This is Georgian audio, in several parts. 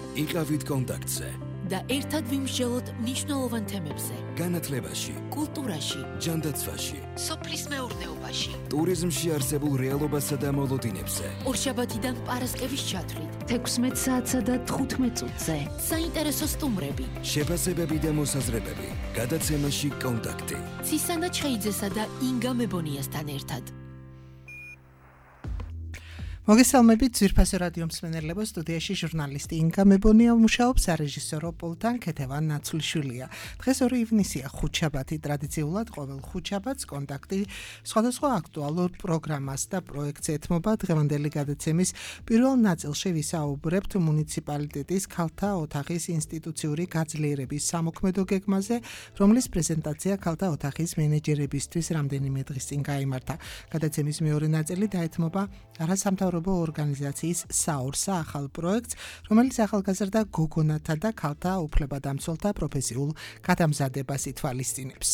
იყავით კონტაქტზე და ერთად ვიმსჯელოთ მნიშვნელოვან თემებზე. განათლებაში, კულტურაში, ჯანდაცვაში, სოფლის მეურნეობაში, ტურიზმში არსებულ რეალობასა და მოლოდინებზე. ორშაბათიდან პარასკევის ჩათვლით 16 საათსა და 15 წუთზე. საინტერესო სტუმრები, შეფასებები და მოსაზრებები. გადაცემაში კონტაქტი. ცისანა ჩხეიძესა და ინგა მებონიასთან ერთად. მოგესალმებით ძვირფასო რადიო მსმენელებო, სტუდიაში ჟურნალისტი ინგა მებონია მუშაობს, სარეჟისორო პულტთან ქეთევან ნაცვლიშვილია. დღეს 2 ივნისია, ხუთშაბათი. ტრადიციულად ყოველ ხუთშაბათს კონტაქტი სხვადასხვა აქტუალურ პროგრამას და პროექტს ეთმობა. დღევანდელი გადაცემის პირველ ნაწილში ვისაუბრებთ მუნიციპალიტეტის ქალთა ოთახის ინსტიტუციური გაძლიერების სამოქმედო გეგმაზე, რომლის პრეზენტაცია ქალთა ოთახის მენეჯერებისთვის რამდენიმე დღის წინ გაიმართა. გადაცემის მეორე ნაწილი დაეთმობა არასამთავრობო ორგანიზაციის საორსა ახალ პროექტს, რომელიც ახალგაზრდა გოგონათა და ქალთა უფლებადამცველთა პროფესიულ გადამზადებას ითვალისწინებს.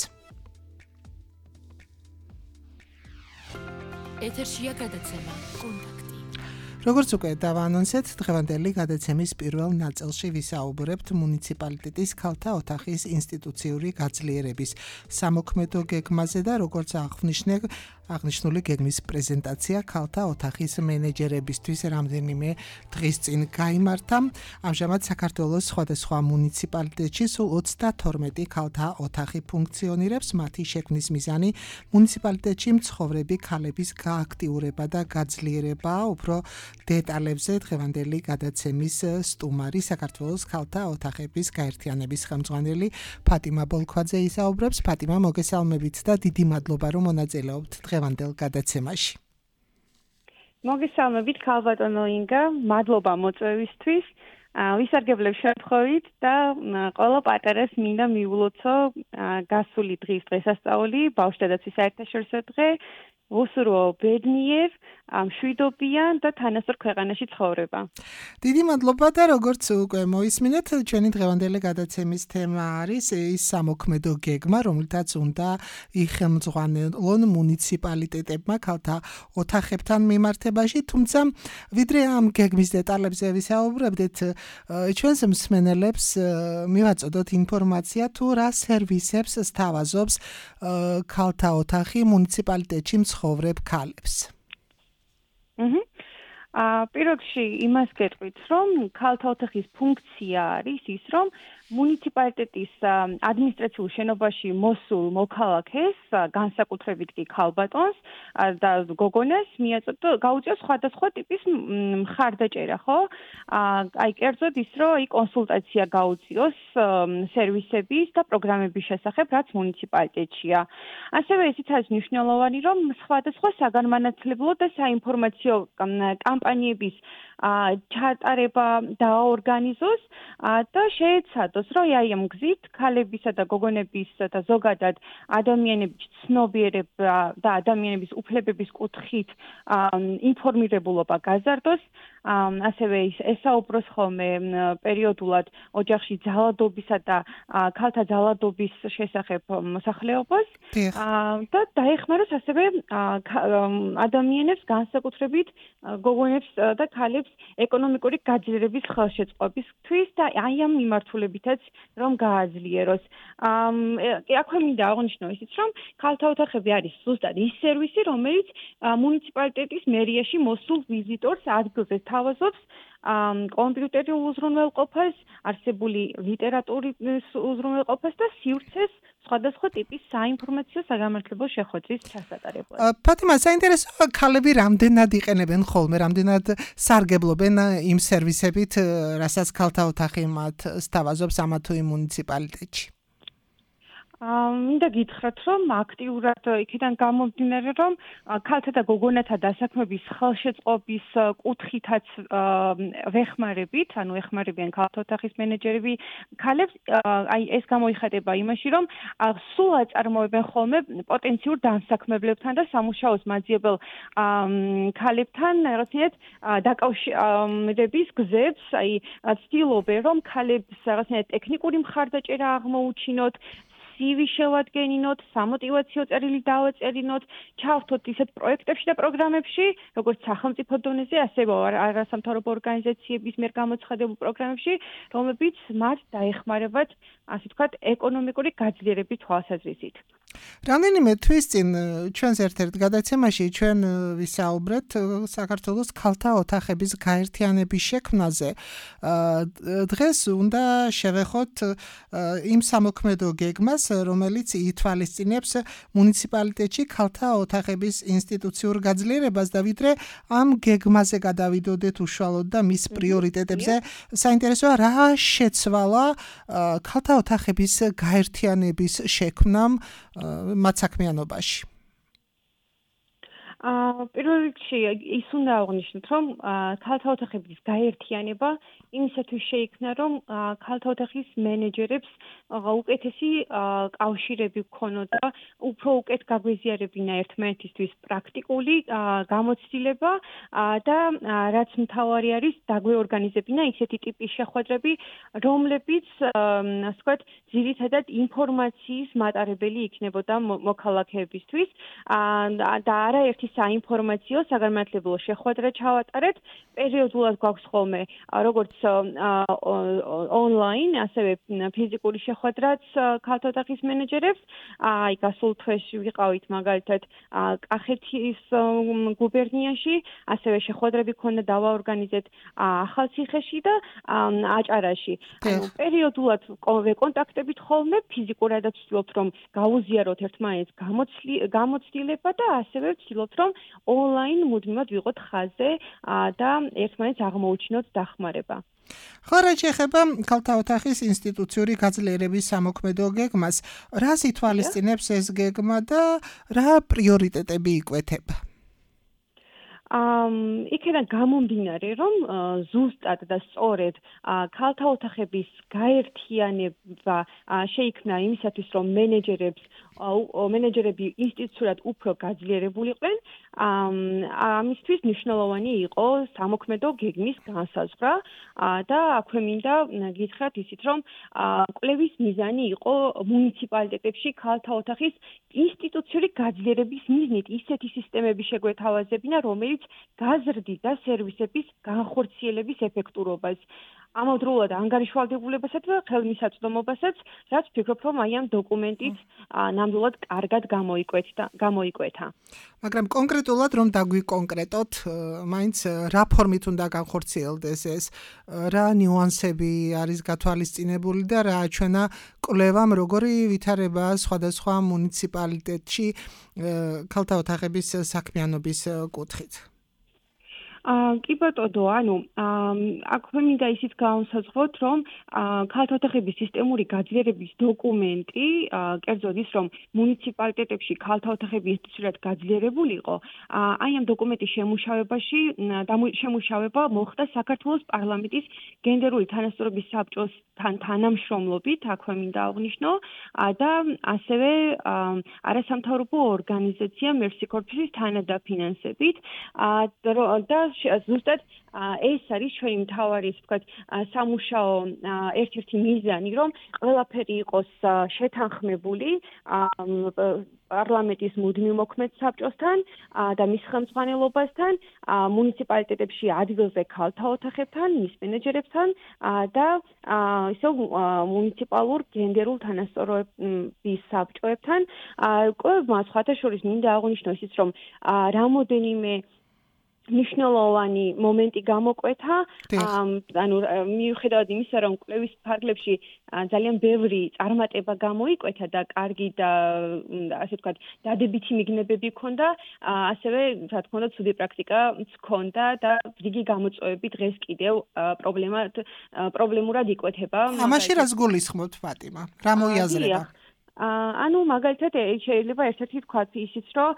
ეთერშია გადაცემა კონტაქტი. როგორც უკვე დავაანონსეთ, დღევანდელი გადაცემის პირველ ნაწილში ვისაუბრებთ მუნიციპალიტეტის ქალთა ოთახის ინსტიტუციური გაძლიერების სამოქმედო გეგმაზე და როგორც აღნიშნული გეგმის პრეზენტაცია ქალთა ოთახის მენეჯერებისთვის რამდენიმე დღის წინ გაიმართა. ამჟამად საქართველოს სხვადასხვა მუნიციპალიტეტში სულ 32 ქალთა ოთახი ფუნქციონირებს. მათი შექმნის მიზანი მუნიციპალიტეტში მცხოვრები ქალების გააქტიურება და გაძლიერებაა. უფრო დეტალებზე დღევანდელი გადაცემის სტუმარი საქართველოს ქალთა ოთახების გაერთიანების ხელმძღვანელი ფატიმა ბოლქვაძე ისაუბრებს. ფატიმა, მოგესალმებით და დიდი მადლობა რომ მონაწილეობთ დღევანდელ გადაცემაში. მოგესალმებით ქალბატონო ინგა, მადლობა მოწვევისთვის. ვისარგებლებ შემთხვევით და ყველა პატარას მინდა მიულოცო გასული დღის დღესასწაული, ბავშვთა დაცვის საერთაშორისო დღე. ვუსურვო ბედნიერ, მშვიდობიან და თანასწორ ქვეყანაში ცხოვრება. დიდი მადლობა და როგორც უკვე მოისმინეთ, ჩვენი დღევანდელი გადაცემის თემა არის ის სამოქმედო გეგმა, რომელთაც უნდა იხელმძღვანელონ მუნიციპალიტეტებმა ქალთა ოთახებთან მიმართებაში, თუმცა ვიდრე ამ გეგმის დეტალებზე ვისაუბრებდეთ, ჩვენს მსმენელებს მივაწოდოთ ინფორმაცია თუ რა სერვისებს სთავაზობს ქალთა ოთახი მუნიციპალიტეტში მცხოვრებ ქალებს. პირველ რიგში იმას გეტყვით, რომ ქალთა ოთახის ფუნქცია არის ის, რომ მუნიციპალიტეტის ადმინისტრაციულ შენობაში მოსულ მოქალაქეს, განსაკუთრებით კი ქალბატონს და გოგონას გაუწიოს სხვადასხვა ტიპის მხარდაჭერა, ხო? აი კერძოდ ის, რომ კონსულტაცია გაუწიოს სერვისების და პროგრამების შესახებ, რაც მუნიციპალიტეტშია. ასევე ისიც არის მნიშვნელოვანი, რომ სხვადასხვა საგანმანათლებლო და საინფორმაციო კამპანიების ჩატარება დააორგანიზოს და შეეცადოს, რომ აი ამ გზით ქალებისა და გოგონების და ზოგადად ადამიანების ცნობიერება და ადამიანების უფლებების კუთხით ინფორმირებულობა გაზარდოს. ასევე ესაუბროს ხოლმე პერიოდულად ოჯახში ძალადობისა და ქალთა ძალადობის შესახებ მოსახლეობას და დაეხმაროს ასევე ადამიანებს განსაკუთრებით გოგონებს და ქალებს ეკონომიკური გაძლიერების ხელშეწყობისთვის და აი ამ მიმართულებითაც რომ გააძლიეროს. აქვე მინდა აღნიშნო ისიც, რომ ქალთა ოთახები არის ზუსტად ის სერვისი, რომელიც მუნიციპალიტეტის მერიაში მოსულ ვიზიტორს ადგილზე თავაზობს კომპიუტერულ უზრუნველყოფას, არსებული ლიტერატურის უზრუნველყოფას და სივრცეს სხვადასხვა ტიპის საინფორმაციო საგამართლებლო შეხვედრის ჩასატარებლად. ფატიმა, საინტერესოა, ქალები რამდენად იყენებენ ხოლმე, რამდენად სარგებლობენ იმ სერვისებით, რასაც ქალთა ოთახი მათ სთავაზობს ამა თუ იმ მუნიციპალიტეტში? მინდა გითხრათ, რომ აქტიურად იქიდან გამომდინარე, რომ ქალთა და გოგონათა დასაქმების ხელშეწყობის კუთხითაც ვეხმარებით, ანუ ეხმარებიან ქალთა ოთახის მენეჯერები ქალებს, აი ეს გამოიხატება იმაში, რომ სულ აწარმოებენ ხოლმე პოტენციურ დამსაქმებლებთან და სამუშაოს მაძიებელ ქალებთან რაღაცნაირად დაკავშირების გზებს, აი ცდილობენ, რომ ქალებს რაღაცნაირად ტექნიკური მხარდაჭერა აღმოუჩინოთ, CV შევადგენინოთ, სამოტივაციო წერილი დავაწერინოთ, ჩავთოთ ისეთ პროექტებში და პროგრამებში, როგორც სახელმწიფო დონეზე, ასევე არასამთავრობო ორგანიზაციების მიერ გამოცხადებულ პროგრამებში, რომლებიც მათ დაეხმარებათ, ასე ვთქვათ, ეკონომიკური გაძლიერების თვალსაზრისით. რამდენიმე თვის წინ ჩვენს ერთ-ერთ გადაცემაში ჩვენ ვისაუბრეთ საქართველოს ქალთა ოთახების გაერთიანების შექმნაზე. დღეს უნდა შევეხოთ იმ სამოქმედო გეგმას, რომელიც ითვალისწინებს მუნიციპალიტეტში ქალთა ოთახების ინსტიტუციურ გაძლიერებას და ვიდრე ამ გეგმაზე გადავიდოდეთ უშუალოდ და მის პრიორიტეტებზე, საინტერესოა რა შეცვალა ქალთა ოთახების გაერთიანების შექმნამ მათ საქმიანობაში. პირველ რიგში ის უნდა აღვნიშნოთ, რომ ქალთა ოთახების გაერთიანება იმისათვის შეიქმნა, რომ ქალთა ოთახის მენეჯერებს უკეთესი კავშირები გქონოდა, უფრო უკეთ გაგვიზიარებინა ერთმანეთისთვის პრაქტიკული გამოცდილება და რაც მთავარი არის, დაგვეორგანიზებინა ისეთი ტიპის შეხვედრები, რომლებიც, ასე ვთქვათ, ძირითადად ინფორმაციის მატარებელი იქნებოდა მოქალაქეებისთვის და არაერთი საინფორმაციო საგანმანათლებლო შეხვედრა ჩავატარეთ. პერიოდულად გვაქვს ხოლმე როგორც ონლაინ, ასევე ფიზიკური შეხვედრაც ქალთა ოთახის მენეჯერებს. გასულ თვეში ვიყავით მაგალითად კახეთის გუბერნიაში, ასევე შეხვედრები ქონდა დავაორგანიზეთ ახალციხეში და აჭარაში. პერიოდულად ვეკონტაქტებით ხოლმე, ფიზიკურადაც ვცდილობთ, რომ გავუზიაროთ ერთმანეთს გამოცდილება და ასევე ვცდილობთ, რომ ონლაინ მუდმივად ვიყოთ ხაზზე და ერთმანეთს აღმოუჩინოთ დახმარება. ხო, რაც შეეხება ქალთა ოთახის ინსტიტუციური გაძლიერების სამოქმედო გეგმას, რას ითვალისწინებს ეს გეგმა და რა პრიორიტეტები იკვეთება? იქიდან გამომდინარე, რომ ზუსტად და სწორედ ქალთა ოთახების გაერთიანება შეიქმნა იმისათვის, რომ მენეჯერები ინსტიტუციურად უფრო გაძლიერებულიყვნენ, ამისთვის მნიშვნელოვანი იყო სამოქმედო გეგმის განსაზღვრა და აქვე მინდა გითხრათ ისიც, რომ კვლევის მიზანი იყო მუნიციპალიტეტებში ქალთა ოთახის ინსტიტუციური გაძლიერების მიზნით ისეთი სისტემები შეგვეთავაზებინა, რომელიც გაზრდიდა სერვისების განხორციელების ეფექტურობას. ამავდროულად ანგარიშვალდებულებასაც და ხელმისაწვდომობასაც, რაც ვფიქრობ, რომ აი ამ დოკუმენტით ნამდვილად კარგად გამოიკვეთა. მაგრამ კონკრეტულად რომ დაგვიკონკრეტოთ, მაინც რა ფორმით უნდა განხორციელდეს ეს, რა ნიუანსები არის გათვალისწინებული და რა აჩვენა კვლევამ, როგორი ვითარებაა სხვადასხვა მუნიციპალიტეტში ქალთა ოთახების საქმიანობის კუთხით. კი ბატონო, აქვე მინდა ისიც გავსაზღვროთ, რომ ქალთა ოთახების სისტემური გაძლიერების დოკუმენტი, კერძოდ ის, რომ მუნიციპალიტეტებში ქალთა ოთახები ინსტიტუციურად გაძლიერებულიყო, აი ამ დოკუმენტის შემუშავება მოხდა საქართველოს პარლამენტის გენდერული თანასწორობის საბჭოსთან თანამშრომლობით, აქვე მინდა აღვნიშნო, და ასევე არასამთავრობო ორგანიზაცია Mercy Corps-ის თანადაფინანსებით და ზუსტად ეს არის ჩვენი მთავარი, ასე ვთქვათ, სამუშაო ერთ-ერთი მიზანი, რომ ყველაფერი იყოს შეთანხმებული პარლამენტის მუდმივ მოქმედ საბჭოსთან და მის ხელმძღვანელობასთან, მუნიციპალიტეტებში ადგილზე ქალთა ოთახებთან, მის მენეჯერებთან და ისევ მუნიციპალურ გენდერულ თანასწორობის საბჭოებთან. კვლევმა სხვათა შორის მინდა აღვნიშნო ისიც, რომ რამოდენიმე მნიშვნელოვანი მომენტი გამოკვეთა, მიუხედავად იმისა, რომ კვლევის ფარგლებში ძალიან ბევრი წარმატება გამოიკვეთა და კარგი და ასე ვთქვათ, დადებითი მიგნებები ჰქონდა, ასევე რა თქმა უნდა, ცუდი პრაქტიკაც ჰქონდა და რიგი გამოწვევები დღეს კიდევ პრობლემურად იკვეთება. ამაში რას გულისხმობთ, ფატიმა? რა მოიაზრება? მაგალითად შეიძლება ერთ-ერთი თქვათ ისიც, რომ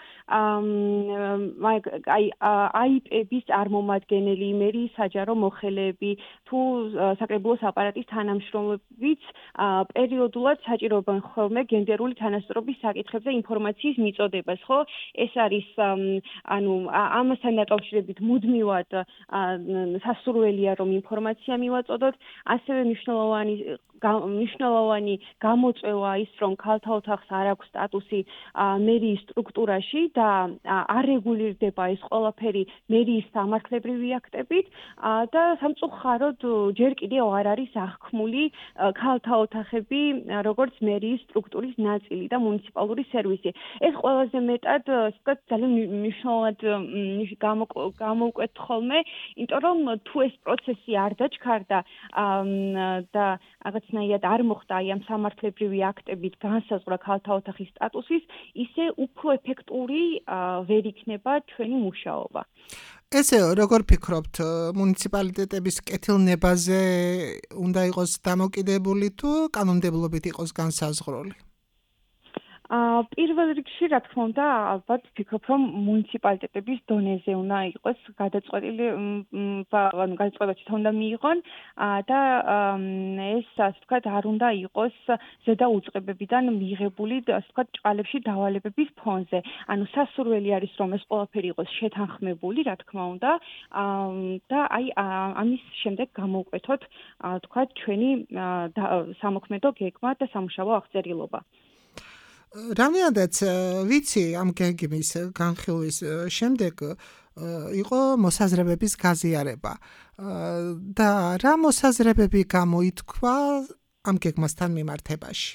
აიპების წარმომადგენელი, მერიის საჯარო მოხელეები, თუ საკრებულოს აპარატის თანამშრომლებიც პერიოდულად საჭიროებენ ხოლმე გენდერული თანასწორობის საკითხებზე ინფორმაციის მიწოდებას, ხო? ეს არის ამასთან დაკავშირებით მუდმივად სასურველია, რომ ინფორმაცია მივაწოდოთ, ასევე მნიშვნელოვანი მნიშვნელოვანი გამოწვევა ის, რომ ქალთა ოთახს არ აქვს სტატუსი მერიის სტრუქტურაში და არ რეგულირდება ეს ყველაფერი მერიის სამართლებრივი აქტებით და სამწუხაროდ ჯერ კიდევ არ არის აღქმული ქალთა ოთახები როგორც მერიის სტრუქტურის ნაწილი და მუნიციპალური სერვისი. ეს ყველაზე მეტად ვთქვათ ძალიან მნიშვნელოვნად გამოვკვეთ ხოლმე, იმიტომ რომ თუ ეს პროცესი არ დაჩქარდა და რაღაცნაირად არ მოხდა აი ამ სამართლებრივი აქტებით განსაზღვრა ქალთა ოთახის სტატუსის, ისე უფრო ეფექტური ვერ იქნება ჩვენი მუშაობა. ესე როგორ ფიქრობთ, მუნიციპალიტეტების კეთილნებაზე უნდა იყოს დამოკიდებული თუ კანონმდებლობით იყოს განსაზღვრული? პირველ რიგში, რა თქმა უნდა, ალბათ ვფიქრობ, რომ მუნიციპალიტეტების დონეზე უნდა იყოს გადაწყვეტილი, ანუ გადაწყვეტა თვითონ უნდა მიიღონ და ეს, ასე ვთქვათ, არ უნდა იყოს ზედა უწყებებიდან მიღებული, ასე ვთქვათ, ჭყალებში დავალებების ფონზე. ანუ სასურველი არის, რომ ეს ყველაფერი იყოს შეთანხმებული, რა თქმა უნდა, და აი ამის შემდეგ გამოვკვეთოთ, ვთქვათ, ჩვენი სამოქმედო გეგმა და სამუშაო აღწერილობა. რამდენადაც ვიცი ამ გეგმის განხილვის შემდეგ იყო მოსაზრებების გაზიარება და რა მოსაზრებები გამოითქვა ამ გეგმასთან მიმართებაში?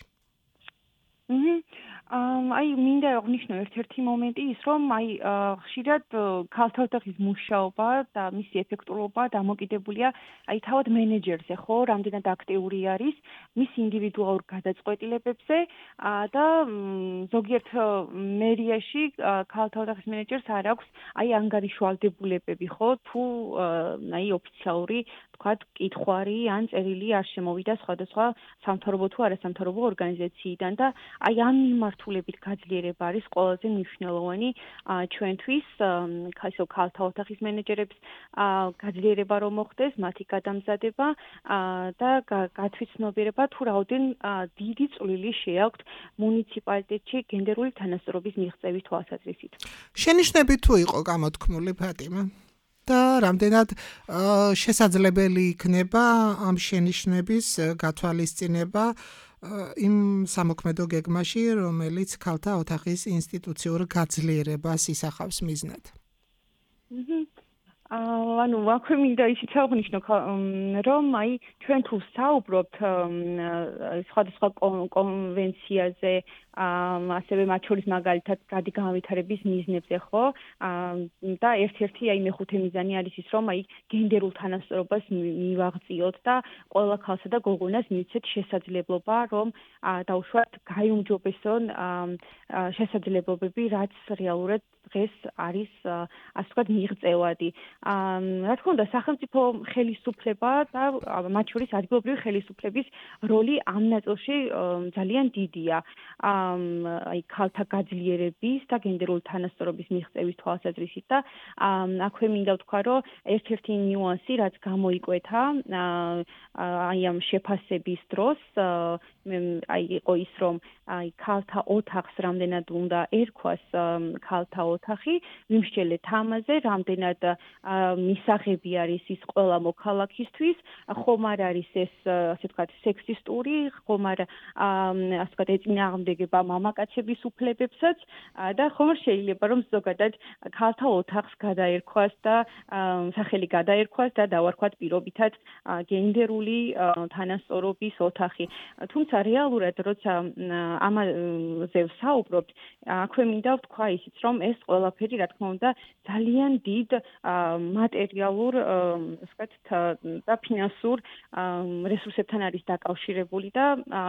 აი მინდა აღნიშნო ერთ-ერთი მომენტი ის, რომ აი ხშირად ქალთა ოთახის მუშაობა და მისი ეფექტურობა დამოკიდებულია აი თავად მენეჯერზე, ხო, რამდენად აქტიური არის მის ინდივიდუალურ გადაწყვეტილებებზე და ზოგიერთ მერიაში ქალთა ოთახის მენეჯერს არ აქვს აი ანგარიშვალდებულებები, ხო, თუ აი ოფიციალური ვთქვათ, კითხვარი ან წერილი არ შემოვიდა სხვადასხვა სამთავრობო თუ არასამთავრობო ორგანიზაციიდან და აი ამ მიმართულებით გაძლიერება არის ყველაზე მნიშვნელოვანი ჩვენთვის, ისო ქალთა ოთახის მენეჯერებს გაძლიერება რომ მოხდეს, მათი გადამზადება და გათვითცნობიერება თუ რაოდენ დიდი წვლილი შეაქვთ მუნიციპალიტეტში გენდერული თანასწორობის მიღწევის თვალსაზრისით. შენიშვნები თუ იყო გამოთქმული, ფატიმა? და რამდენად შესაძლებელი იქნება ამ შენიშვნების გათვალისწინება იმ სამოქმედო გეგმაში, რომელიც ქალთა ოთახის ინსტიტუციურ გაძლიერებას ისახავს მიზნად? ანუ აქვე მინდა ისიც აღნიშნო, რომ აი ჩვენ თუ საუბრობთ სხვადასხვა კონვენციაზე, ასევე მათ შორის მაგალითად განვითარების მიზნებზე, ხო? და ერთ-ერთი აი მეხუთე მიზანი არის ის, რომ აი გენდერულ თანასწორობას მივაღწიოთ და ყველა ქალსა და გოგონას მივცეთ შესაძლებლობა, რომ დაუშვათ გაიუმჯობესონ შესაძლებლობები, რაც რეალურად დღეს არის, ასე ვთქვათ, მიღწევადი. რა თქმა უნდა, სახელმწიფო ხელისუფლება და მათ შორის ადგილობრივი ხელისუფლების როლი ამ ნაწილში ძალიან დიდია. აი ქალთა გაძლიერების და გენდერული თანასწორობის მიღწევის თვალსაზრისით და აქვე მინდა ვთქვა, რომ ერთ-ერთი ნიუანსი, რაც გამოიკვეთა აი ამ შეფასების დროს, აი იყო ის, რომ აი ქალთა ოთახს რამდენად უნდა ერქვას ქალთა ოთახი, ვიმსჯელეთ ამაზე, რამდენად მისაღები არის ის ყველა მოქალაქისთვის, ხომ არ არის ეს, ასე ვთქვათ, სექსისტური, ხომ არ ასე ვთქვათ, ეწინააღმდეგება მამაკაცების უფლებებსაც და ხომ არ შეიძლება რომ ზოგადად ქალთა ოთახს გადაერქვას და სახელი გადაერქვას და დავარქვათ პირობითად გენდერული თანასწორობის ოთახი. თუმცა რეალურად როცა ამაზე ვსაუბრობთ, აქვე მინდა ვთქვა ისიც, რომ ეს ყველაფერი, რა თქმა უნდა, ძალიან დიდ მატერიალურ, ასე ვთქვათ, და ფინანსურ რესურსებთან არის დაკავშირებული და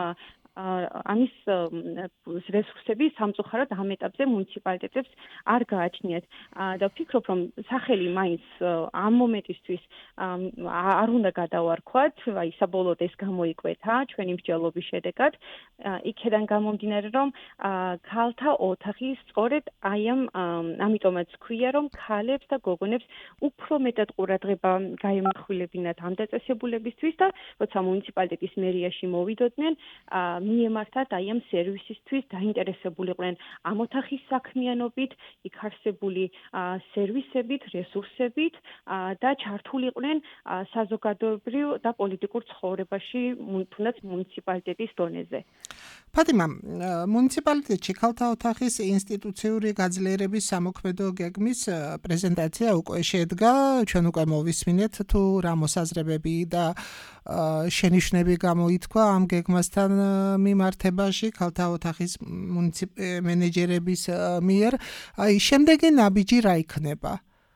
ამის რესურსები სამწუხაროდ ამ ეტაპზე მუნიციპალიტეტებს არ გააჩნიათ და ვფიქრობ, რომ სახელი მაინც ამ მომენტისთვის არ უნდა გადავარქვათ, აი საბოლოოდ ეს გამოიკვეთა ჩვენი მსჯელობის შედეგად, იქედან გამომდინარე, რომ ქალთა ოთახი სწორედ აი ამიტომაც ქვია, რომ ქალებს და გოგონებს უფრო მეტად ყურადღება გაემახვილებინათ ამ დაწესებულებისთვის და როცა მუნიციპალიტეტის მერიაში მოვიდოდნენ, მიემართათ აი ამ სერვისისთვის დაინტერესებულიყვნენ ამ ოთახის საქმიანობით, იქ არსებული სერვისებით, რესურსებით და ჩართულიყვნენ საზოგადოებრივ და პოლიტიკურ ცხოვრებაში, თუნდაც მუნიციპალიტეტის დონეზე. ფატიმა, მუნიციპალიტეტში ქალთა ოთახის ინსტიტუციური გაძლიერების სამოქმედო გეგმის პრეზენტაცია უკვე შედგა, ჩვენ უკვე მოვისმინეთ თუ რა მოსაზრებები და შენიშვნები გამოითქვა ამ გეგმასთან მიმართებაში ქალთა ოთახის მუნიციპალიტეტების მიერ. აი, შემდეგი ნაბიჯი რა იქნება?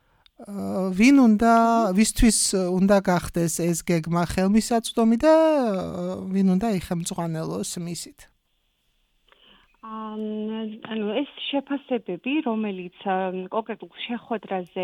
ვისთვის უნდა გახდეს ეს გეგმა ხელმისაწვდომი და ვინ უნდა იხელმძღვანელოს მისით? ანუ ეს შეფასებები, რომელიც კონკრეტულ შეხვედრაზე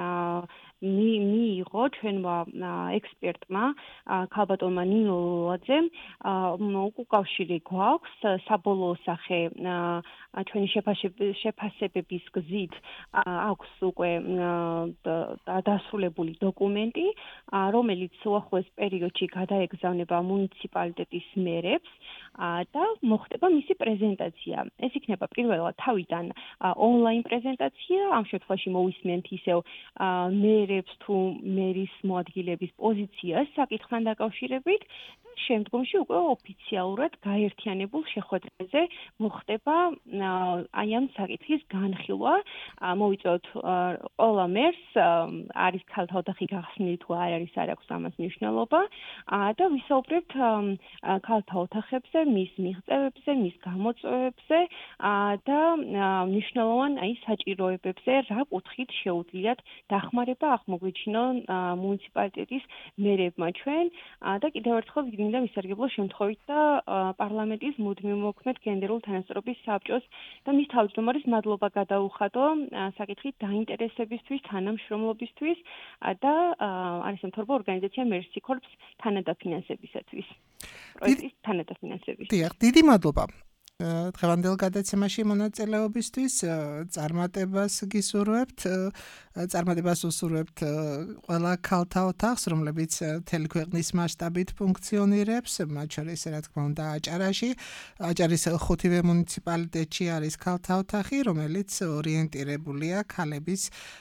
მიიღო ჩვენმა ექსპერტმა, ქალბატონმა ნინო ლოლაძემ, უკავშირი გვაქვს საბოლოო სახე ჩვენი შეფასებების გზით აქვს უკვე დასრულებული დოკუმენტი, რომელიც უახლოეს პერიოდში გადაეგზავნება მუნიციპალიტეტის მერებს და მოხდება მისი პრეზენტაცია. ეს იქნება პირველად თავიდან ონლაინ პრეზენტაცია, ამ შემთხვევაში მოვისმენთ ისევ მერებს თუ მერის მოადგილების პოზიციას საკითხთან დაკავშირებით. შემდგომში უკვე ოფიციალურად გაერთიანებულ შეხვედრაზე მოხდება აი ამ საკითხის განხილვა. მოვიწევთ ყველა მერს არის ქალთა ოთახი გახსნილი თუ არ არის, არ აქვს ამას მნიშვნელობა და ვისაუბრებთ ქალთა ოთახებზე, მის მიღწევებზე, მის გამოწვევებზე და მნიშვნელოვან აი საჭიროებებზე, რა კუთხით შეუძლიათ დახმარება აღმოგვიჩინონ მუნიციპალიტეტის მერებმა ჩვენ და კიდევ ერთხელ გინდა ვისარგებლო შემთხვევით და პარლამენტის მუდმივ მოქმედ გენდერულ თანასწორობის საბჭოს და მის თავმჯდომარის მადლობა გადაუხადო საკითხით დაინტერესებისთვის, თანამშრომლობისთვის და არის ამთორბო ორგანიზაცია Mercy Corps თანადაფინანსებისათვის. პროექტის თანადაფინანსებისთვის. დიახ, დიდი მადლობა. დღევანდელ გადაცემაში მონაწილეობისთვის წარმატებას გისურვებთ. წარმატებას უსურვებთ ყველა ქალთა ოთახს, რომლებიც მთელი ქვეყნის მასშტაბით ფუნქციონირებს, მათ შორის რა თქმა უნდა აჭარაში. აჭარის 5-ვე მუნიციპალიტეტში არის ქალთა ოთახი, რომელიც ორიენტირებულია ქალების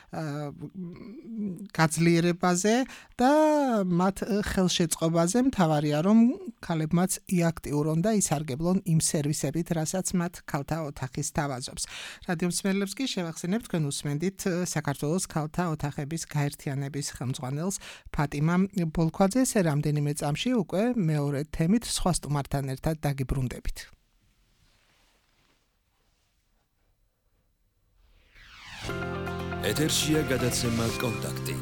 გაძლიერებაზე და მათ ხელშეწყობაზე. მთავარია, რომ ქალებმაც იაქტიურონ და ისარგებლონ იმ სერვისებით, რასაც მათ ქალთა ოთახის თავაზობს. რადიო მსმენელებს კი შევახსენებთ, თქვენ უსმენდით საქართველოს ქალთა ოთახების გაერთიანების ხელმძღვანელს ფატიმა ბოლქვაძეს. რამდენიმე წამში უკვე მეორე თემით სხვა სტუმართან ერთად დაგიბრუნდებით. ეთერშია გადაცემა კონტაქტი.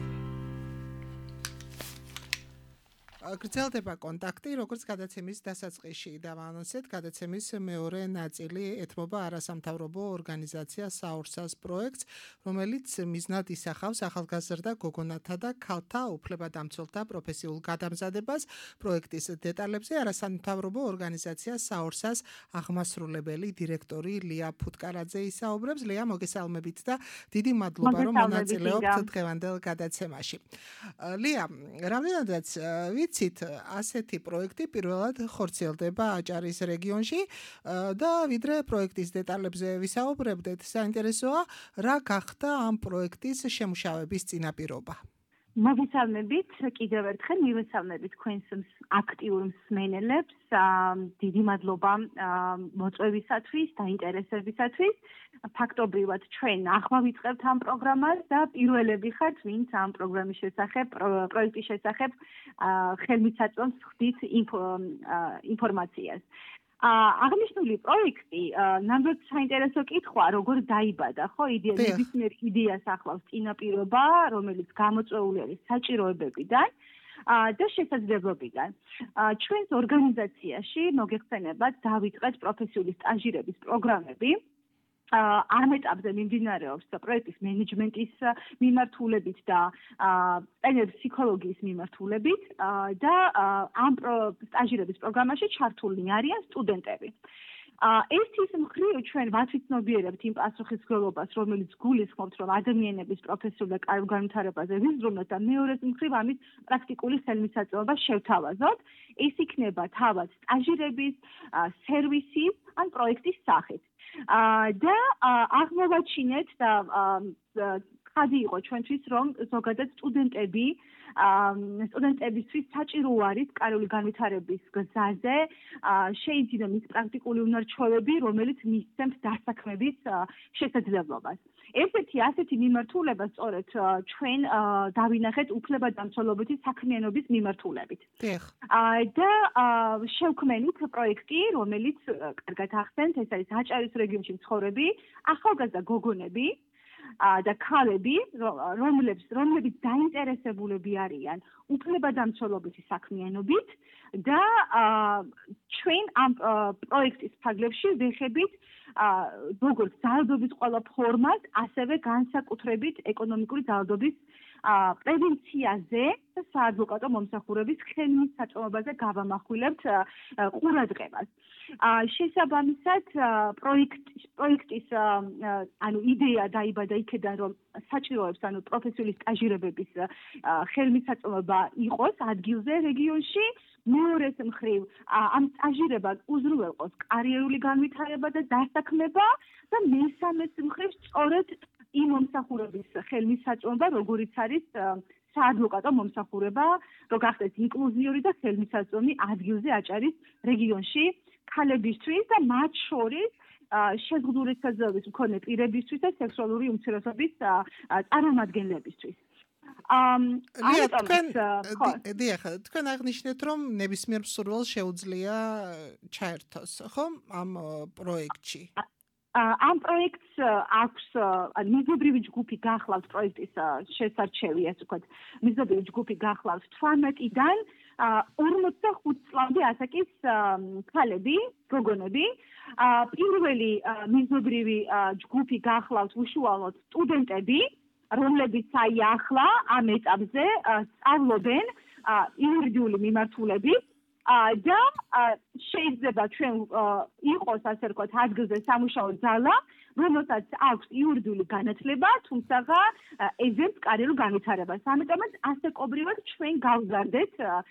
გრძელდება კონტაქტი, როგორც გადაცემის დასაწყისში დავაანონსეთ, გადაცემის მეორე ნაწილი ეთმობა არასამთავრობო ორგანიზაცია საურსას პროექტს, რომელიც მიზნად ისახავს ახალგაზრდა გოგონათა და ქალთა უფლებადამცველთა პროფესიულ გადამზადებას. პროექტის დეტალებზე არასამთავრობო ორგანიზაცია საურსას აღმასრულებელი დირექტორი ლია ფუტკარაძე ისაუბრებს. ლია, მოგესალმებით და დიდი მადლობა, რომ მონაწილეობთ დღევანდელ გადაცემაში. ლია, რამდენადაც ვიცით, ასეთი პროექტი პირველად ხორციელდება აჭარის რეგიონში და ვიდრე პროექტის დეტალებზე ვისაუბრებდეთ, საინტერესოა რა გახდა ამ პროექტის შემუშავების წინაპირობა. მოგესალმებით, კიდევ ერთხელ მივესალმებით თქვენს აქტიურ მსმენელებს. დიდი მადლობა მოწვევისათვის და ინტერესებისათვის. ფაქტობრივად ჩვენ ახლა ვიწყებთ ამ პროგრამას და პირველები ხართ, ვინც ამ პროგრამის შესახებ, პროექტის შესახებ ხელმისაწვდომს ხდით ინფორმაციას. აღნიშნული პროექტი ნამდვილად საინტერესო კითხვა, როგორ დაიბადა, ხო? ნებისმიერ იდეას ახლავს წინაპირობა, რომელიც გამოწვეული არის საჭიროებებიდან და შესაძლებლობიდან. ჩვენს ორგანიზაციაში მოგეხსენებათ, დავიწყეთ პროფესიული სტაჟირების პროგრამები. ამ ეტაპზე მიმდინარეობს პროექტის მენეჯმენტის მიმართულებით და პსიქოლოგიის მიმართულებით და ამ სტაჟირების პროგრამაში ჩართულნი არიან სტუდენტები. ერთის მხრივ ჩვენ ვაცნობიერებთ იმ პასუხისმგებლობას, რომელიც გულისხმობს, რომ ადამიანების პროფესიულ და კარგ განვითარებაზე ვიზრუნოთ და მეორეს მხრივ ამის პრაქტიკული ხელმისაწვდომობა შევთავაზოთ. ეს იქნება თავად სტაჟირების, სერვისის ან პროექტის სახით. და აღმოვაჩინეთ და ხადი იყო ჩვენთვის, რომ ზოგადად სტუდენტებისთვის საჭირო არის კარული განვითარების გზაზე შეიძინონ ის პრაქტიკული უნარჩვევები, რომელიც მისცემთ დასაქმების შესაძლებლობას. ერთ-ერთი ასეთი მიმართულება სწორედ ჩვენ დავინახეთ უფლებადამცველობითი საქმიანობის მიმართულებით. და შევქმნით პროექტი, რომელიც კარგად ახსენთ, ეს არის აჭარის რეგიონში მცხოვრები ახალგაზრდა გოგონები და ქალები, რომლებიც დაინტერესებულები არიან უფლებადამცველობითი საქმიანობით და ჩვენ ამ პროექტის ფარგლებში ვეხებით როგორც ძალადობის ყველა ფორმას, ასევე განსაკუთრებით ეკონომიკური ძალადობის პრევენციაზე და საადვოკატო მომსახურების ხელმისაწვდომობაზე გავამახვილებთ ყურადღებას. შესაბამისად, პროექტის იდეა დაიბადა იქიდან, რომ საჭიროებს პროფესიული სტაჟირებების ხელმისაწვდომობა იყოს ადგილზე რეგიონში. მეორეს მხრივ, ამ სტაჟირებას უზრუნველყოს კარიერული განვითარება და დასაქმება და მესამეს მხრივ სწორედ იმ მომსახურების ხელმისაწვდომობა, როგორიც არის საადვოკატო მომსახურება, რო გახდეს ინკლუზიური და ხელმისაწვდომი ადგილზე აჭარის რეგიონში ქალებისთვის და მათ შორის შეზღუდული საზრდოობის მქონე პირებისთვის და სექსუალური უმცირესობის წარმომადგენლებისთვის. თქვენ აღნიშნეთ, რომ ნებისმიერ მსურველს შეუძლია ჩაერთოს, ხო, ამ პროექტში? ამ პროექტს აქვს მიზნობრივი ჯგუფი გახლავთ პროექტის შესარჩევი, ასე ვთქვათ, მიზნობრივი ჯგუფი გახლავთ 18-დან 45 წლამდე ასაკის ქალები, გოგონები. პირველი მიზნობრივი ჯგუფი გახლავთ უშუალოდ სტუდენტები, რომლებიც ახლა ამ ეტაპზე სწავლობენ იურიდიული მიმართულებით და შეიძლება ჩვენ იყოს, ასე ვთქვათ, ადგილზე სამუშაო ძალა, რომელსაც აქვს იურიდიული განათლება, თუმცა ეძებს კარიერულ განვითარებას. ამიტომაც ასაკობრივად ჩვენ გავზარდეთ,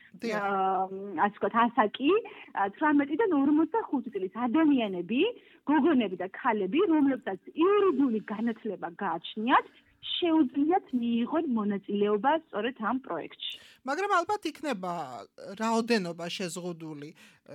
ასე ვთქვათ, ასაკი 18-დან 45 წლის ადამიანები, გოგონები და ქალები, რომლებსაც იურიდიული განათლება გააჩნიათ, შეუძლიათ მიიღონ მონაწილეობა სწორედ ამ პროექტში. მაგრამ ალბათ იქნება რაოდენობა შეზღუდული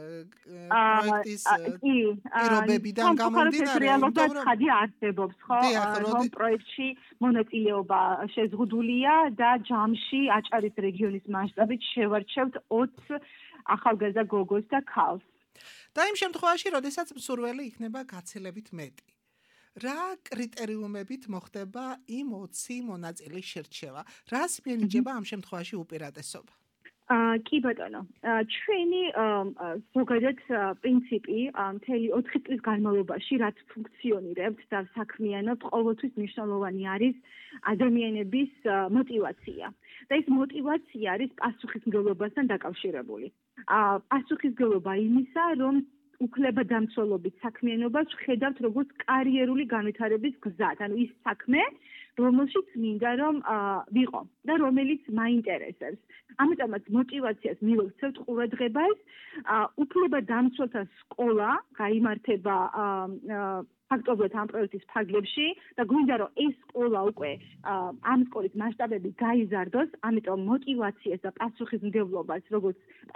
პროექტის პირობებიდან გამომდინარე, რომ ხადი არსებობს, ხო? რომ პროექტში მონაწილეობა შეზღუდულია და ჯამში აჭარის რეგიონის მასშტაბით შევარჩევთ 20 ახალგაზრდა გოგოს და ქალს. და იმ შემთხვევაში, როდესაც მსურველი იქნება გაცილებით მეტი. რა კრიტერიუმებით მოხდება იმ 20 მონაწილის შერჩევა? რას მიენიჭება ამ შემთხვევაში უპირატესობა? კი ბატონო, ჩვენი ზოგადად პრინციპი მთელი 4 წლის განმავლობაში, რაც ფუნქციონირებთ და საქმიანობთ, ყოველთვის მნიშვნელოვანი არის ადამიანების мотиваცია. და ეს мотиваცია არის პასუხისმგებლობასთან დაკავშირებული. პასუხისმგებლობა იმისა, რომ უფლებადამცველობით საქმიანობას ვხედავთ როგორც კარიერული განვითარების გზად, ანუ ის საქმე, რომელშიც მინდა რომ ვიყო და რომელიც მაინტერესებს. ამიტომაც мотиваციას მივექცევთ ყურადღებას, უფლებადამცველთა სკოლა გაიმართება ფაქტობრივად ამ პროექტის ფარგლებში და გვინდა რომ ეს სკოლა უკვე ამ სკოლის მასშტაბები გაიზარდოს, ამიტომ мотиваციას და პასუხისმგებლობას, როგორც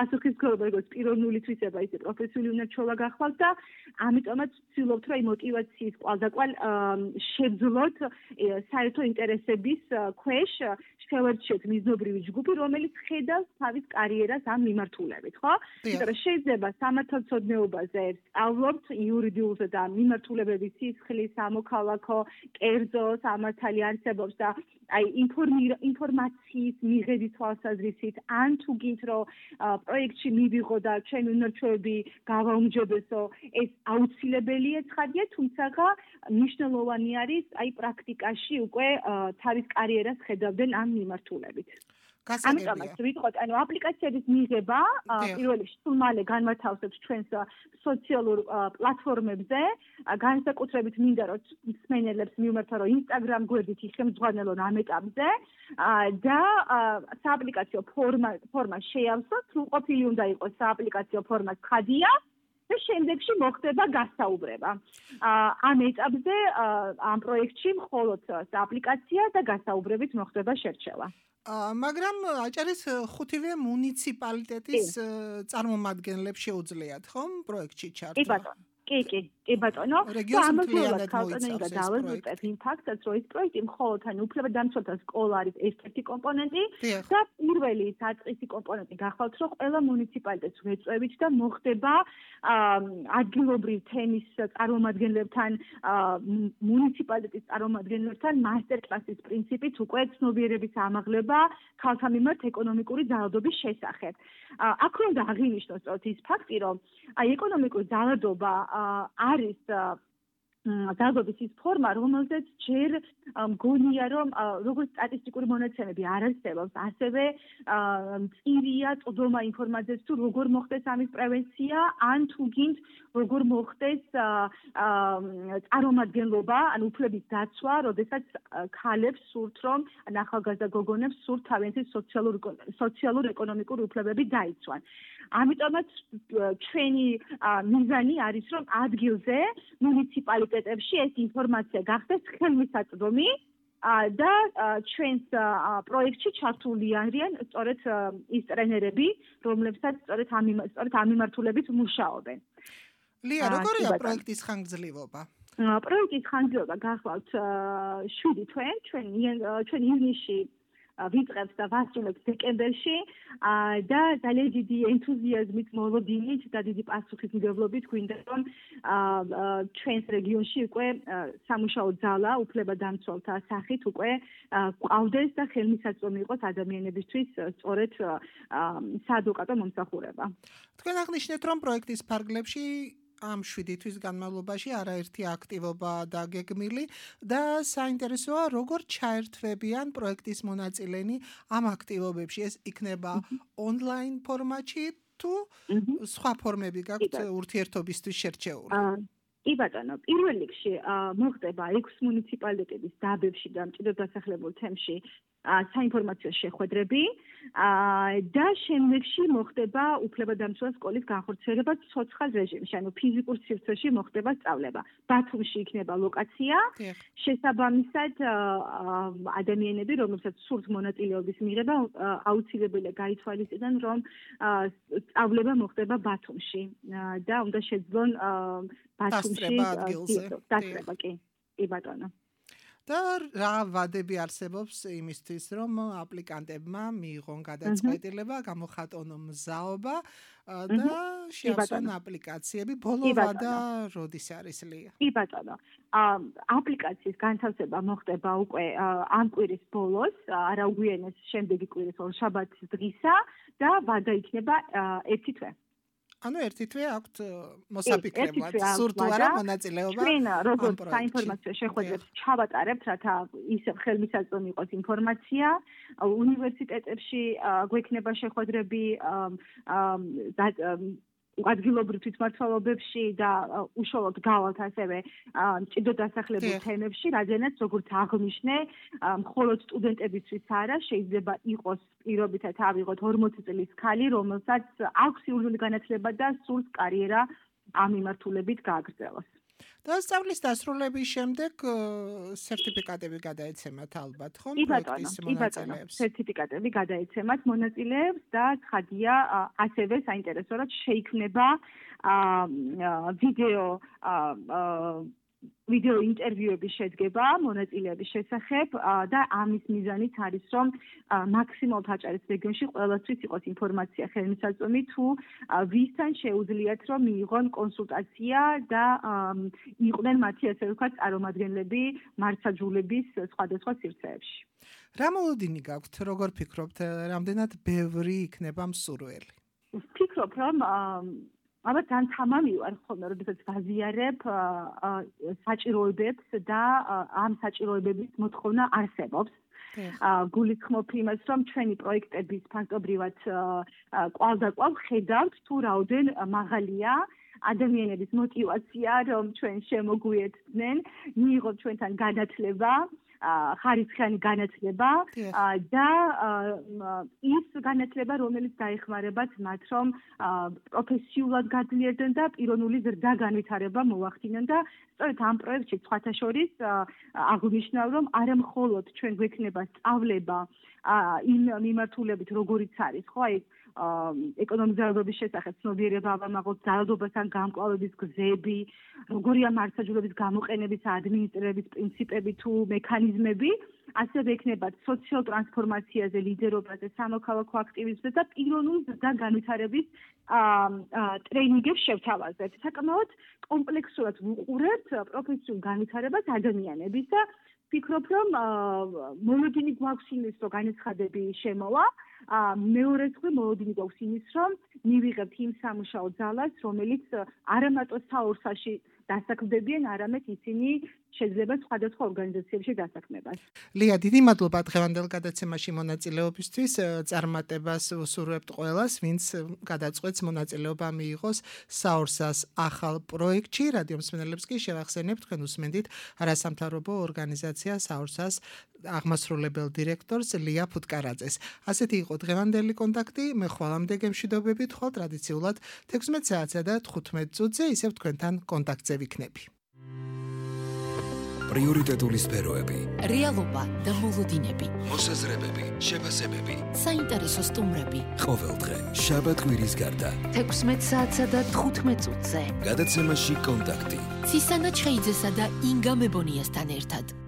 პიროვნული თვისება, ისე პროფესიული უნარჩვევა გახლავთ და ამიტომაც ვცდილობთ რომ აი мотиваციის კვალდაკვალ შეძლოთ საერთო ინტერესების ქვეშ შევერჩიოთ მიზნობრივი ჯგუფი, რომელიც ხედავს თავის კარიერას ამ მიმართულებით, ხო? იმიტომ რომ შეიძლება სამართალმცოდნეობაზე სწავლობთ იურიდიულზე და მიმართულებების სისხლის, სამოქალაქო, კერძო, სამართალი არსებობს და აი ინფორმაციის მიღების თვალსაზრისით, ან თუ გინდ რომ პროექტში მივიღო და ჩვენი უნარჩვევები გავაუმჯობესო, ეს აუცილებელია ცხადია, თუმცა მნიშვნელოვანი არის აი პრაქტიკაში უკვე თავის კარიერას ხედავდნენ ამ მიმართულებით. ამიტომაც ვიტყოთ, ანუ აპლიკაციების მიღება პირველ რიგში სულ მალე განმართავსებს ჩვენს სოციალურ პლატფორმებზე, განსაკუთრებით მინდა რომ მსმენელებს მივმართო რომ Instagram გვერდით იხემძღვანელონ ამ ეტაპზე და სააპლიკაციო ფორმა შეავსოთ, სრულყოფილი უნდა იყოს სააპლიკაციო ფორმა ცხადია და შემდეგში მოხდება გასაუბრება. ამ ეტაპზე ამ პროექტში მხოლოდ სააპლიკაცია და გასაუბრებით მოხდება შერჩევა. მაგრამ აჭარის ხუთივე მუნიციპალიტეტის წარმომადგენლებს შეუძლიათ ხომ პროექტში ჩართვა? კი ბატონო. რეგიონსმთლიანად მოიცავს დავაზუსტებ იმ ფაქტს, რომ ეს პროექტი მხოლოდ უფლებადამცველთა სკოლა არის ერთ-ერთი კომპონენტი და პირველი საწყისი კომპონენტი გახვალთ, რომ ყველა მუნიციპალიტეტს ვეწვევით და მოხდება ადგილობრივ თემის წარმომადგენლებთან, მუნიციპალიტეტის წარმომადგენლებთან მასტერკლასის პრინციპით უკვე ცნობიერების ამაღლება ქალთა მიმართ ეკონომიკური ძალადობის შესახებ. აქ უნდა აღინიშნოს ის ფაქტი, რომ ეკონომიკური ძალადობა არის ძალადობის ის ფორმა, რომელზეც ჯერ მგონია, რომ როგორც სტატისტიკური მონაცემები არ არსებობს, ასევე მწირია წვდომა ინფორმაციას თუ როგორ მოხდეს ამის პრევენცია, ან თუ გინდ როგორ მოხდეს წარმომადგენლობა, ან უფლების დაცვა, როდესაც ქალებს სურთ, რომ ახალგაზრდა გოგონებს სურთ თავიანთი სოციალურ-ეკონომიკური უფლებები დაიცვან. ამიტომაც ჩვენი მიზანი არის, რომ ადგილზე მუნიციპალიტეტებში ეს ინფორმაცია გახდეს ხელმისაწვდომი და ჩვენს პროექტში ჩართული არიან სწორედ ის ტრენერები, რომლებსაც სწორედ ამ მიმართულებით მუშაობენ. ლია, როგორია პროექტის ხანგრძლივობა? პროექტის ხანგრძლივობა გახლავთ 7 თვე, ჩვენ ივნისში ვიწყებთ და ვასრულებთ დეკემბერში და ძალიან დიდი ენთუზიაზმით მოლოდინით და დიდი პასუხისმგებლობით გვინდა რომ ჩვენს რეგიონში უკვე სამუშაო ძალა უფლებადამცველთა სახით უკვე ყავდეს და ხელმისაწვდომი იყოს ადამიანებისთვის სწორედ საადვოკატო მომსახურება. თქვენ აღნიშნეთ რომ პროექტის ფარგლებში ამ 7 თვის განმავლობაში არაერთი აქტივობა დაგეგმილი და საინტერესოა როგორ ჩაერთვებიან პროექტის მონაწილენი ამ აქტივობებში. ეს იქნება ონლაინ ფორმატში თუ სხვა ფორმები გაქვთ ურთიერთობისთვის შერჩეული? კი ბატონო, პირველ რიგში მოხდება 6 მუნიციპალიტეტების დაბებში და მჭიდროდ დასახლებულ თემში საინფორმაციო შეხვედრები და შემდეგში მოხდება უფლებადამცველ სკოლის განხორციელება ცოცხალ რეჟიმში, ანუ ფიზიკურ სივრცეში მოხდება სწავლება. ბათუმში იქნება ლოკაცია, შესაბამისად ადამიანები, რომლებსაც სურთ მონაწილეობის მიღება, აუცილებელია გაითვალისწინონ, რომ სწავლება მოხდება ბათუმში და უნდა შეძლონ ბათუმში დასწრება კი ბატონო. და რა ვადები არსებობს იმისთვის, რომ აპლიკანტებმა მიიღონ გადაწყვეტილება, გამოხატონ მზაობა და შეავსონ აპლიკაციები. ბოლო ვადა როდის არის ლია? კი ბატონო. აპლიკაციის განთავსება მოხდება უკვე ამ კვირის ბოლოს, არაგვიანეს შემდეგი კვირის ორშაბათის დღისა და ვადა იქნება 1 თვე. ანუ 1 თვე აქვთ მოსაფიქრებლად, სურთ თუ არა მონაწილეობა. ჩვენ როგორც საინფორმაციო შეხვედრებს ჩავატარებთ, რათა ისე ხელმისაწვდომი იყოს ინფორმაცია, უნივერსიტეტებში გვექნება შეხვედრები ადგილობრივ თვითმმართველობებში და უშუალოდ გავალთ ასევე მჭიდროდ დასახლებულ თემებში, რადგანაც როგორც აღნიშნე, მხოლოდ სტუდენტებისთვის არა, შეიძლება იყოს პირობითად ავიღოთ 40 წლის ქალი, რომელსაც აქვს სურვილი განათლება და სურს კარიერა ამ მიმართულებით გააგრძელოს. და სწავლის დასრულების შემდეგ სერტიფიკატები გადაეცემათ ალბათ, ხომ? პროექტის მონაწილეებს. სერტიფიკატები გადაეცემათ მონაწილეებს და ცხადია ასევე საინტერესო რაც შეიქმნება ვიდეო ინტერვიუების შედგება მონაწილეების შესახებ და ამის მიზანიც არის რომ მაქსიმალურად აჭარის რეგიონში ყველასთვის იყოს ინფორმაცია ხელმისაწვდომი თუ ვისთან შეუძლიათ რომ მიიღონ კონსულტაცია და იყვნენ მათი ასე ვთქვათ წარმომადგენლები მართლმსაჯულების სხვადასხვა სივრცეებში. რა მოლოდინი გაქვთ, როგორ ფიქრობთ, რამდენად ბევრი იქნება მსურველი? ვფიქრობ რომ ალბათ ძალიან თამამი ვარ ხოლმე, როდესაც ვაზიარებ საჭიროებებს და ამ საჭიროებების მოთხოვნა არსებობს. გულისხმობ იმას, რომ ჩვენი პროექტების ფაქტობრივად კვალდაკვალ ხედავთ თუ რაოდენ მაღალია ადამიანების мотиваცია, რომ ჩვენ შემოგვიერთდნენ, მიიღოთ ჩვენთან განათლება, ხარისხიანი განათლება და ის განათლება, რომელიც დაეხმარებათ მათ, რომ პროფესიულად გაძლიერდნენ და პიროვნული ზრდა განვითარება მოახდინონ და სწორედ ამ პროექტში სხვათა შორის აღვნიშნავ, რომ არა მხოლოდ ჩვენ გვექნება სწავლება იმ მიმართულებით, როგორიც არის, ხო, აი ეკონომიზირების შესახებ ცნობიერება ავამაღლოთ, ძალადობასთან გამკლავების გზები, როგორია მართლმსაჯულების გამოყენების ადმინისტრირების პრინციპები თუ მექანიზმები, ასევე ექნებათ სოციალ ტრანსფორმაციაზე, ლიდერობაზე, სამოქალაქო აქტივიზმზე და პიროვნული ზრდა განვითარების ტრეინინგებს შევთავაზებთ. საკმაოდ კომპლექსურად ვუყურებთ პროფესიულ განვითარებას ადამიანების და ვფიქრობ, რომ მოლოდინი გვაქვს იმის, რომ განაცხადები შემოვა, მეორე მხრივ მოლოდინი გვაქვს იმის, რომ მივიღებთ იმ სამუშაო ძალას, რომელიც არა მარტო საურსაში დასაქმდებიან, არამედ ისინი შეიძლება სხვადასხვა ორგანიზაციებში დასაქმებას. ლია, დიდი მადლობა დღევანდელ გადაცემაში მონაწილეობისთვის. წარმატებას ვსურვებთ ყველას, ვინც გადაწყვეტს მონაწილეობა მიიღოს საურსას ახალ პროექტში. რადიო მსმენელებს კი შევახსენებთ, თქვენ უსმენთ არასამთავრობო ორგანიზაცია საურსას აღმასრულებელ დირექტორს ლია ფუტკარაძეს. ასეთი იყო დღევანდელი კონტაქტი. მე ხვალამდე გემშვიდობებით, ხვალ ტრადიციულად 16 საათსა და 15 წუთზე ისევ თქვენთან კონტაქტზე ვიქნები. პრიორიტეტული სფეროები, რეალობა და მოლოდინები, მოსაზრებები, შეფასებები, საინტერესო სტუმრები. ყოველდღე, შაბათ-კვირის გარდა. 16 საათსა და 15 წუთზე. გადაცემაში კონტაქტი. ცისანა ჩხეიძესა და ინგა მებონიასთან ერთად.